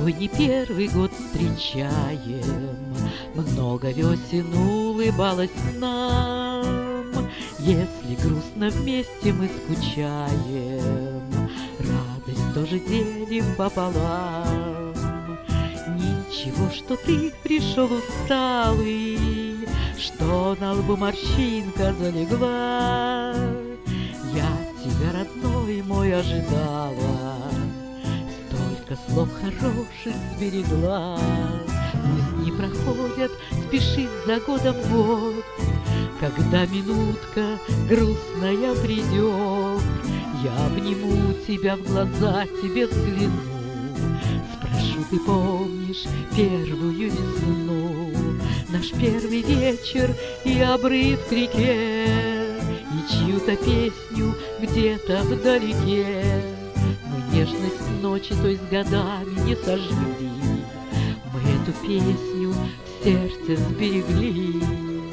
тобой не первый год встречаем, много весен улыбалась нам. Если грустно вместе мы скучаем, радость тоже делим пополам. Ничего, что ты пришел усталый, что на лбу морщинка залегла. Я тебя, родной мой, ожидала, столько слов хороших сберегла. Пусть дни проходят, спешит за годом год, когда минутка грустная придет, я обниму тебя, в глаза тебе взгляну. Спрошу, ты помнишь первую весну, наш первый вечер и обрыв к реке, и чью-то песню где-то вдалеке. Мы нежность ночи той с годами не сожгли, мы эту песню в сердце сберегли.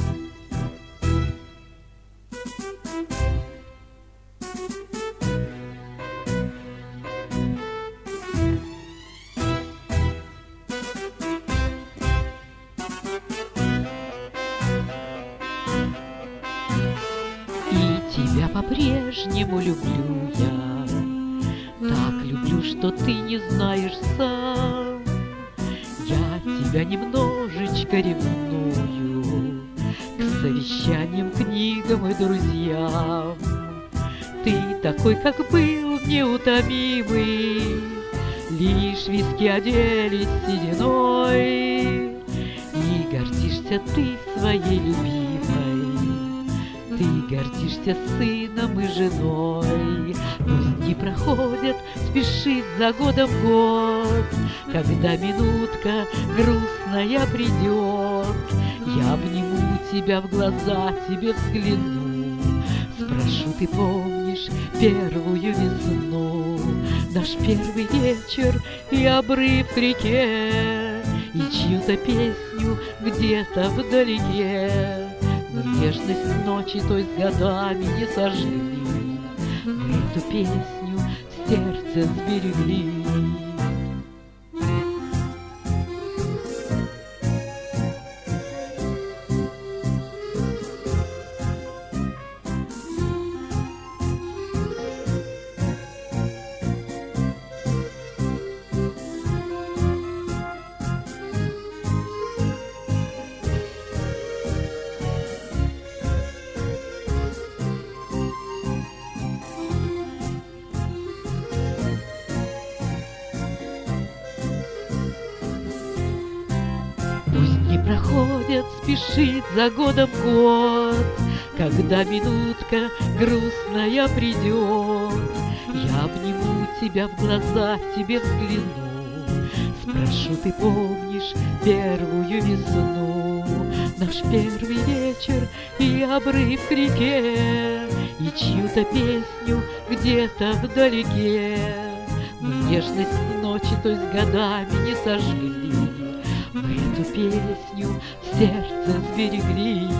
Тебя по-прежнему люблю я, так люблю, что ты не знаешь сам. Я тебя немножечко ревную к совещаниям, книгам и друзьям. Ты такой, как был, неутомимый, лишь виски оделись сединой, и гордишься ты своей любимой. Ты гордишься сыном и женой. Пусть дни проходят, спешит за годом год, когда минутка грустная придет, я обниму тебя, в глаза тебе взгляну. Спрошу, ты помнишь первую весну, наш первый вечер и обрыв к реке, и чью-то песню где-то вдалеке. Но нежность ночи той с годами не сожгли, мы эту песню в сердце сберегли. Пусть дни проходят, спешит за годом год, когда минутка грустная придет, я обниму тебя, в глаза тебе взгляну. Спрошу, ты помнишь первую весну, наш первый вечер и обрыв к реке, и чью-то песню где-то вдалеке. Мы нежность ночи той с годами не сожгли, мы эту песню в сердце сберегли.